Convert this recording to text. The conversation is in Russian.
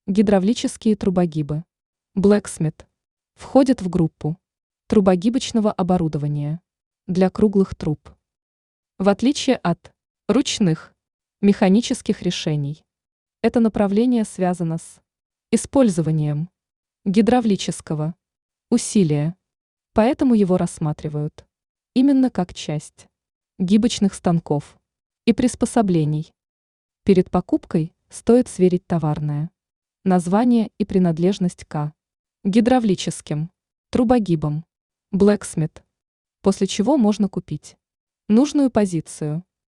Гидравлические трубогибы. Blacksmith входят в группу трубогибочного оборудования для круглых труб. В отличие от ручных механических решений, это направление связано с использованием гидравлического усилия, поэтому его рассматривают именно как часть гибочных станков и приспособлений. Перед покупкой стоит сверить товарное название и принадлежность к гидравлическим трубогибам Blacksmith, после чего можно купить нужную позицию.